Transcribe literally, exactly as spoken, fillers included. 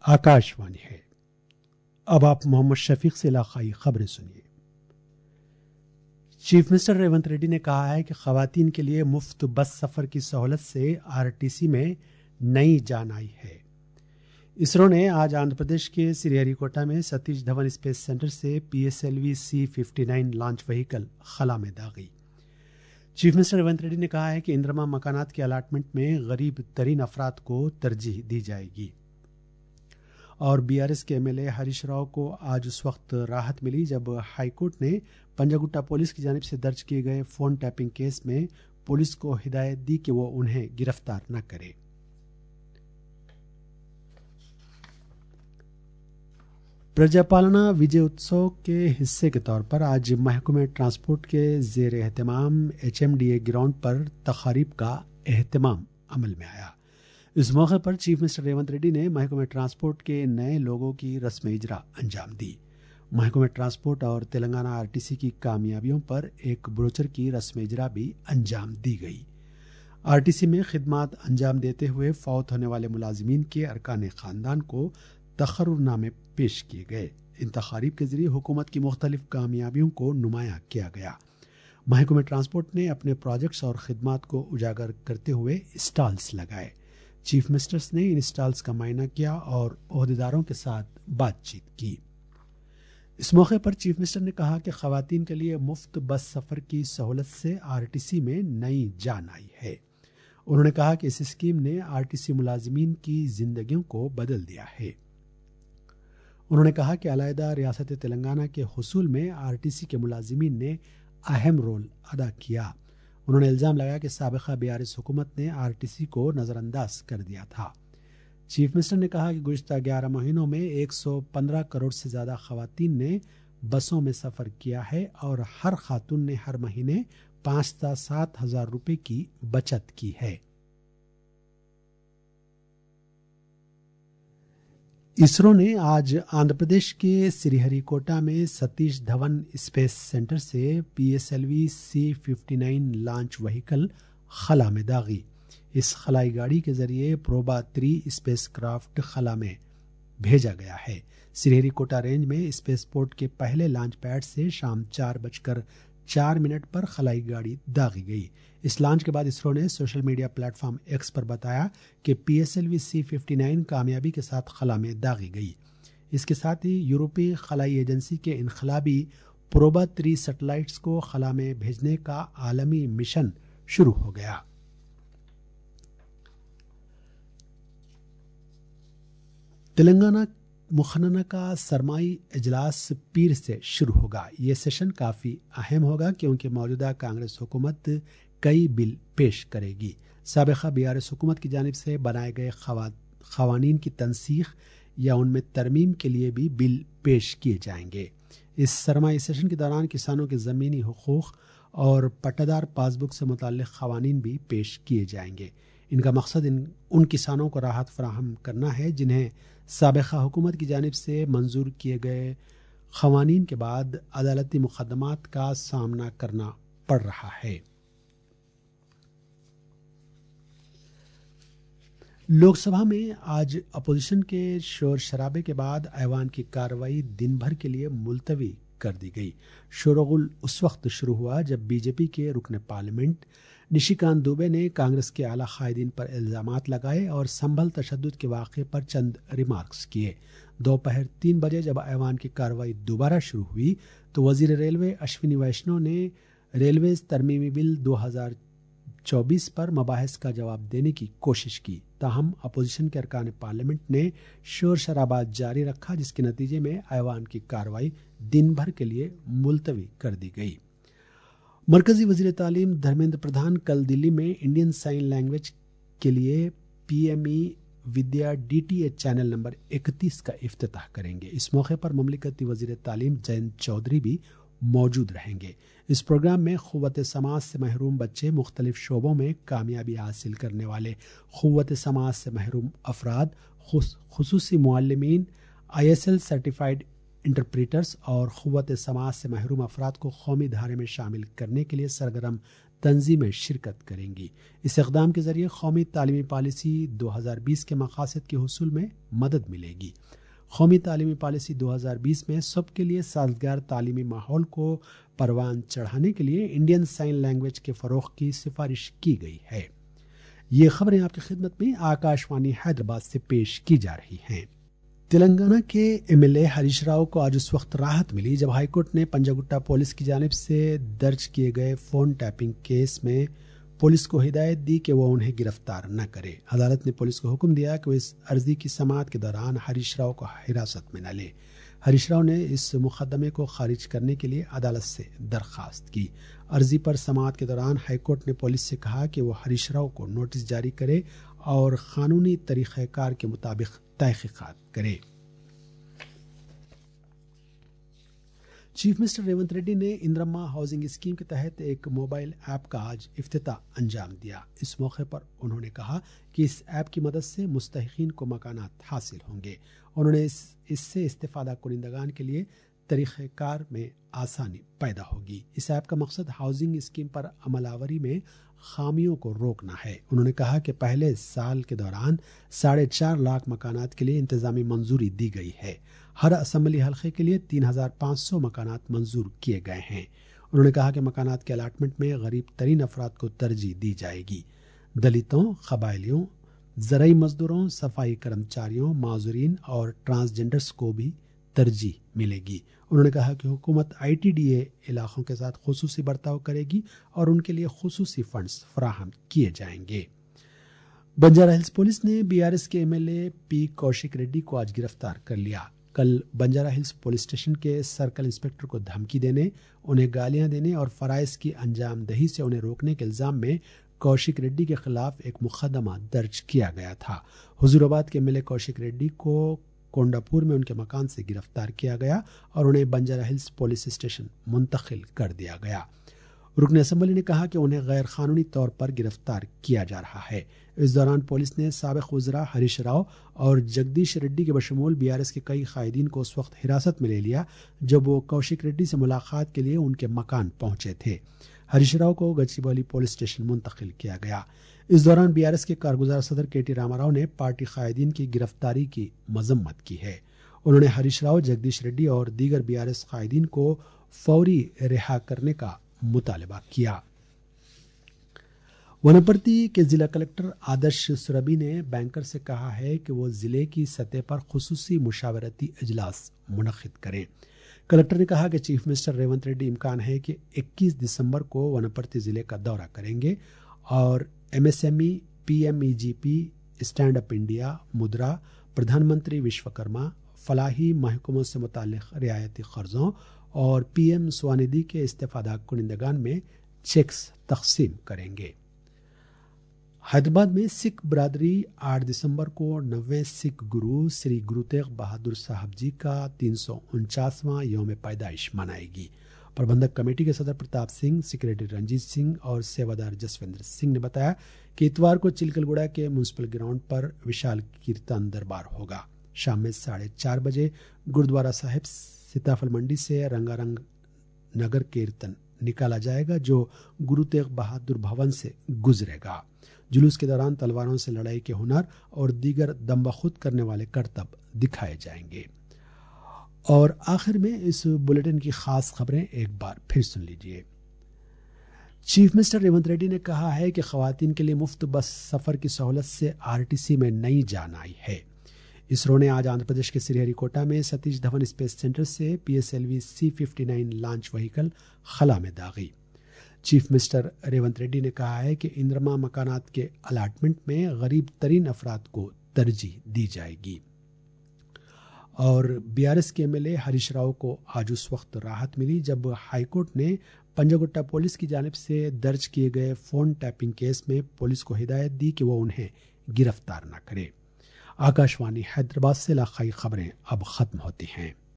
आकाशवाणी है। अब आप मोहम्मद शफीक से इलाकाई खबरें सुनिए। चीफ मिनिस्टर रेवंत रेड्डी ने कहा है कि खवातीन के लिए मुफ्त बस सफर की सहूलत से आरटीसी में नई जान आई है। इसरो ने आज आंध्र प्रदेश के श्रीहरिकोटा में सतीश धवन स्पेस सेंटर से PSLV C fifty nine launch vehicle खला में दागी। चीफ मिनिस्टर रेवंत रेड्डी ने कहा है कि इंद्रमा मकानात के अलाटमेंट में गरीब तरीन अफराद को तरजीह दी जाएगी। और बीआरएस के एमएलए हरीश राव को आज उस वक्त राहत मिली जब हाईकोर्ट ने पंजागुट्टा पुलिस की जानिब से दर्ज किए गए फोन टैपिंग केस में पुलिस को हिदायत दी कि वो उन्हें गिरफ्तार न करे। प्रजापालना विजय उत्सव के हिस्से के तौर पर आज महकमे ट्रांसपोर्ट के जेर एहतमाम एचएमडीए ग्राउंड पर तकारीब का एहतमाम अमल में आया। इस मौके पर चीफ मिनिस्टर रेवंत रेड्डी ने महकमे ट्रांसपोर्ट के नए लोगों की रस्म इजरा अंजाम दी। महकमे ट्रांसपोर्ट और तेलंगाना आरटीसी की कामयाबियों पर एक ब्रोचर की रस्म इजरा भी अंजाम दी गई। आरटीसी में खिदमात अंजाम देते हुए फौत होने वाले मुलाजिमीन के अरकान खानदान को तकर्रुरनामे पेश किए गए। इन तकारीब के जरिए हुकूमत की मुख्तलिफ कामयाबियों को नुमाया किया गया। महकमे ट्रांसपोर्ट ने अपने प्रोजेक्ट्स और खिदमात को उजागर करते हुए स्टॉल्स लगाए। चीफ मिनिस्टर्स ने इन स्टॉल्स का मायना किया और ओहदेदारों के साथ बातचीत की। इस मौके पर चीफ मिनिस्टर ने कहा कि खवातीन के लिए मुफ्त बस सफर की सहूलत से आरटीसी में नई जान आई है। उन्होंने कहा कि इस स्कीम ने आरटीसी मुलाजिमीन की जिंदगियों को बदल दिया है। उन्होंने कहा कि अलहदा रियासत तेलंगाना के हुसूल में आरटीसी के मुलाजिमीन ने अहम रोल अदा किया। उन्होंने इल्जाम लगाया कि साबिका बीआरएस हुकूमत ने आरटीसी को नजरअंदाज कर दिया था। चीफ मिनिस्टर ने कहा कि गुज़िश्ता ग्यारह महीनों में एक सौ पंद्रह करोड़ से ज्यादा खवातीन ने बसों में सफर किया है और हर खातून ने हर महीने पांच से सात हजार रुपए की बचत की है। इसरो ने आज आंध्र प्रदेश के श्रीहरिकोटा में सतीश धवन स्पेस सेंटर से PSLV C fifty nine launch vehicle खला में दागी। इस खलाई गाड़ी के जरिए प्रोबा थ्री स्पेस क्राफ्ट खला में भेजा गया है। श्रीहरिकोटा रेंज में स्पेस पोर्ट के पहले लॉन्च पैड से शाम चार बजकर चार मिनट पर खलाई गाड़ी दागी गई। इस लॉन्च के बाद इसरो ने सोशल मीडिया प्लेटफॉर्म एक्स पर बताया कि पीएसएलवी सी फिफ्टी नाइन कामयाबी के साथ खला में दागी गई। इसके साथ ही यूरोपीय खलाई एजेंसी के इनकलाबी प्रोबा थ्री सैटेलाइट्स को खला में भेजने का आलमी मिशन शुरू हो गया। तेलंगाना मुखनना का सरमाई इजलास पीर से शुरू होगा। ये सेशन काफी अहम होगा क्योंकि मौजूदा कांग्रेस हुकूमत कई बिल पेश करेगी। साबिका बीआरएस हुकूमत की जानिब से बनाए गए खवानीन की तनसीख या उनमें तरमीम के लिए भी बिल पेश किए जाएंगे। इस सरमाई सेशन के दौरान किसानों के ज़मीनी हुकूक और पट्टादार पासबुक से मुताल्लिक़ खवानीन भी पेश किए जाएंगे। इनका मकसद इन उन किसानों को राहत फराहम करना है जिन्हें साबिका हुकूमत की जानिब से मंजूर किए गए खवानीन के बाद अदालती मुकदमात का सामना करना पड़ रहा है। लोकसभा में आज अपोजिशन के शोर शराबे के बाद ऐवान की कार्रवाई दिन भर के लिए मुलतवी कर दी गई। शोरगुल उस वक्त शुरू हुआ जब बीजेपी के रुकन पार्लियामेंट निशिकांत दुबे ने कांग्रेस के आला कायदीन पर इल्जामात लगाए और संभल तशद्दुद के वाक़े पर चंद रिमार्क्स किए। दोपहर तीन बजे जब ऐवान की कार्रवाई दोबारा शुरू हुई तो वजीर रेलवे अश्विनी वैष्णव ने रेलवे तरमीमी बिल दो हजार चौबीस पर मबाहिस का जवाब देने की कोशिश की। ताहम अपोजिशन के अरकान पार्लियामेंट ने शोर शराबा जारी रखा जिसके नतीजे में ऐवान की कार्रवाई दिन भर के लिए मुलतवी कर दी गई। मरकजी वजीर तालीम धर्मेंद्र प्रधान कल दिल्ली में इंडियन साइन लैंग्वेज के लिए PM e Vidya DTH channel number इकतीस का इफ्तिताह करेंगे। इस मौके पर ममलिकती वजीर तालीम जयंत चौधरी भी मौजूद रहेंगे। इस प्रोग्राम में क़ुव्वत समाज से महरूम बच्चे, मुख्तलिफ शोबों में कामयाबी हासिल करने वाले क़ुव्वत समाज से महरूम अफराद, खुसूसी मुअल्लिमीन, I S L certified interpreters اور قوت سماعت سے محروم افراد کو قومی دھارے میں شامل کرنے کے لیے سرگرم تنظیمیں شرکت کریں گی۔ اس اقدام کے ذریعے قومی تعلیمی پالیسی دو ہزار بیس کے مقاصد کے حصول میں مدد ملے گی۔ قومی تعلیمی پالیسی دو ہزار بیس میں سب کے لیے سازگار تعلیمی ماحول کو پروان چڑھانے کے لیے انڈین سائن لینگویج کے فروغ کی سفارش کی گئی ہے۔ یہ خبریں آپ کی خدمت میں آکاشوانی حیدرآباد سے پیش کی جا رہی ہیں۔ تلنگانہ کے M L A Harish Rao کو آج اس وقت راحت ملی جب ہائی کورٹ نے پنجگٹا پولیس کی جانب سے درج کیے گئے فون ٹیپنگ کیس میں پولیس کو ہدایت دی کہ وہ انہیں گرفتار نہ کرے۔ عدالت نے پولیس کو حکم دیا کہ وہ اس عرضی کی سماعت کے دوران ہریش راؤ کو حراست میں نہ لے۔ ہریش راؤ نے اس مقدمے کو خارج کرنے کے لیے عدالت سے درخواست کی۔ عرضی پر سماعت کے دوران ہائی کورٹ نے پولیس سے کہا کہ وہ ہریش راؤ کو نوٹس جاری کرے اور قانونی طریقہ کار کے مطابق تحقیقات کرے۔ چیف منسٹر ریونت ریڈی نے اندرما ہاؤسنگ اسکیم کے تحت ایک موبائل ایپ کا آج افتتاح انجام دیا۔ اس موقع پر انہوں نے کہا کہ اس ایپ کی مدد سے مستحقین کو مکانات حاصل ہوں گے۔ انہوں نے اس, اس سے استفادہ کنندگان کے لیے طریقہ کار میں آسانی پیدا ہوگی۔ اس ایپ کا مقصد ہاؤسنگ اسکیم پر عمل آوری میں خامیوں کو روکنا ہے۔ انہوں نے کہا کہ پہلے سال کے دوران ساڑھے چار لاکھ مکانات کے لیے انتظامی منظوری دی گئی ہے۔ ہر اسمبلی حلقے کے لیے تین ہزار پانچ سو مکانات منظور کیے گئے ہیں۔ انہوں نے کہا کہ مکانات کے الاٹمنٹ میں غریب ترین افراد کو ترجیح دی جائے گی۔ دلتوں، قبائلیوں، زرعی مزدوروں، صفائی کرمچاریوں، معذورین اور ٹرانسجینڈرز کو بھی ترجیح ملے گی۔ انہوں نے کہا کہ حکومت آئی ٹی ڈی اے علاقوں کے ساتھ خصوصی برتاؤ کرے گی اور ان کے لیے خصوصی فنڈز فراہم کیے جائیں گے۔ بنجارہ ہلز پولیس نے بی آر ایس کے M L A P Kaushik Reddy کو آج گرفتار کر لیا۔ کل بنجارہ ہلز پولیس اسٹیشن کے سرکل انسپکٹر کو دھمکی دینے، انہیں گالیاں دینے اور فرائض کی انجام دہی سے انہیں روکنے کے الزام میں کوشک ریڈی کے خلاف ایک مقدمہ درج کیا گیا تھا۔ حضور آباد کے M L A Kaushik Reddy کو کونڈاپور میں ان کے مکان سے گرفتار کیا گیا اور انہیں بنجارہ ہلز پولیس اسٹیشن منتقل کر دیا گیا۔ رکن اسمبلی نے کہا کہ انہیں غیر قانونی طور پر گرفتار کیا جا رہا ہے۔ اس دوران پولیس نے سابق وزراء ہریش راؤ اور جگدیش ریڈی کے بشمول بی آر ایس کے کئی قائدین کو اس وقت حراست میں لے لیا جب وہ کوشک ریڈی سے ملاقات کے لیے ان کے مکان پہنچے تھے۔ ہریش راؤ کو گچیبولی پولیس اسٹیشن منتقل کیا گیا۔ اس دوران بی آر ایس کے کارگزار صدر کے ٹی راما راؤ نے پارٹی قائدین کی گرفتاری کی مذمت کی ہے۔ انہوں نے ہریش راؤ، جگدیش ریڈی اور دیگر بی آر ایس قائدین کو فوری رہا کرنے کا مطالبہ کیا۔ ونپرتی کے ضلع کلکٹر آدرش سربھی نے بینکر سے کہا ہے کہ وہ ضلع کی سطح پر خصوصی مشاورتی اجلاس منعقد کریں۔ کلکٹر نے کہا کہ چیف منسٹر ریونت ریڈی امکان ہے کہ اکیس دسمبر کو ونپرتی ضلع کا دورہ کریں گے اور M S M E, P M E G P, stand up India, Mudra, Pradhan Mantri Vishwakarma, فلاحی محکموں سے متعلق رعایتی قرضوں اور پی ایم سواندھی کے استفادہ کنندگان میں چیکس تقسیم کریں گے۔ حیدرآباد میں سکھ برادری آٹھ دسمبر کو نویں سکھ گرو سری گرو تیغ بہادر صاحب جی کا تین سو انچاسواں یوم پیدائش منائے گی۔ پربندھک کمیٹی کے صدر پرتاپ سنگھ، سیکریٹری رنجیت سنگھ اور سیوادار جسوندر سنگھ نے بتایا کہ اتوار کو چلکل گوڑا کے میونسپل گراؤنڈ پر وشال کیرتن دربار ہوگا۔ شام میں ساڑھے چار بجے گردوارہ صاحب سیتافل منڈی سے رنگا رنگ نگر کیرتن نکالا جائے گا جو گرو تیغ بہادر بھون سے گزرے گا۔ جلوس کے دوران تلواروں سے لڑائی کے ہنر اور دیگر دم بخود کرنے والے کرتب دکھائے جائیں گے۔ اور آخر میں اس بلیٹن کی خاص خبریں ایک بار پھر سن لیجیے۔ چیف منسٹر ریونت ریڈی نے کہا ہے کہ خواتین کے لیے مفت بس سفر کی سہولت سے آر ٹی سی میں نئی جان آئی ہے۔ اسرو نے آج آندھرا پردیش کے سری ہری کوٹا میں ستیش دھون اسپیس سینٹر سے P S L V C fifty nine launch vehicle خلا میں داغی۔ چیف منسٹر ریونت ریڈی نے کہا ہے کہ اندرما مکانات کے الاٹمنٹ میں غریب ترین افراد کو ترجیح دی جائے گی۔ اور بی آر ایس کے M L A Harish Rao کو آج اس وقت راحت ملی جب ہائی کورٹ نے پنجگٹا پولیس کی جانب سے درج کیے گئے فون ٹیپنگ کیس میں پولیس کو ہدایت دی کہ وہ انہیں گرفتار نہ کرے۔ آکاشوانی حیدرآباد سے علاقائی خبریں اب ختم ہوتی ہیں۔